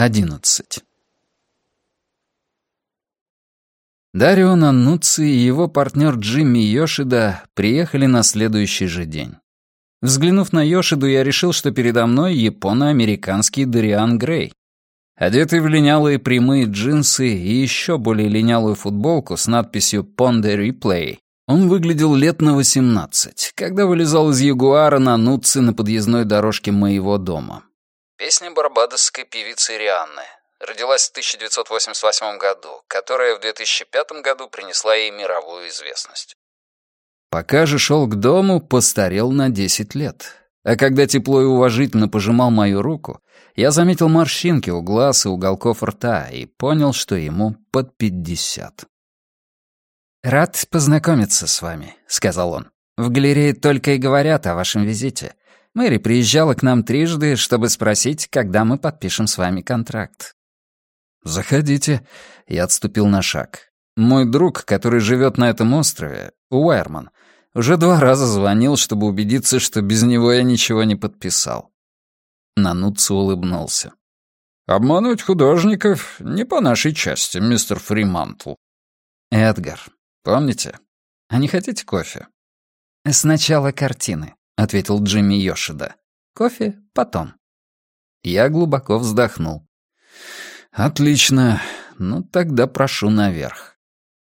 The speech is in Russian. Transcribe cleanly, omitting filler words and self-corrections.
11. Дарио Наннуцци и его партнер Джимми Йошида приехали на следующий же день. Взглянув на Йошиду, я решил, что передо мной японо-американский Дориан Грей. Одетый в линялые прямые джинсы и еще более линялую футболку с надписью «Ponde Replay», он выглядел лет на 18, когда вылезал из Ягуара Наннуцци на подъездной дорожке моего дома. Песня барбадосской певицы Рианны. Родилась в 1988 году, которая в 2005 году принесла ей мировую известность. Пока же шел к дому, постарел на 10 лет. А когда тепло и уважительно пожимал мою руку, я заметил морщинки у глаз и уголков рта и понял, что ему под 50. «Рад познакомиться с вами», — сказал он. «В галерее только и говорят о вашем визите. Мэри приезжала к нам трижды, чтобы спросить, когда мы подпишем с вами контракт». «Заходите». Я отступил на шаг. Мой друг, который живет на этом острове, Уайерман, уже 2 раза звонил, чтобы убедиться, что без него я ничего не подписал. Наннуцци улыбнулся. «Обманывать художников не по нашей части, мистер Фримантл». «Эдгар, помните? А не хотите кофе?» «Сначала картины», — ответил Джимми Йошида. «Кофе потом». Я глубоко вздохнул. «Отлично. Ну, тогда прошу наверх».